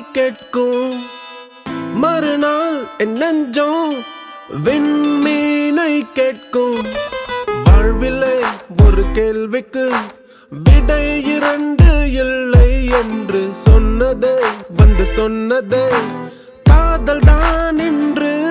கேட்கும். மறுநாள் என் நெஞ்சம் விண்மீனை கேட்கும். வாழ்விலே ஒரு கேள்விக்கு விடை இரண்டு இல்லை என்று சொன்னதே வந்து சொன்னதே காதல் தான் என்று.